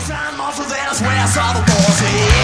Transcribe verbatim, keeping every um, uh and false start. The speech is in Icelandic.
Time also, then I swear I saw the boss.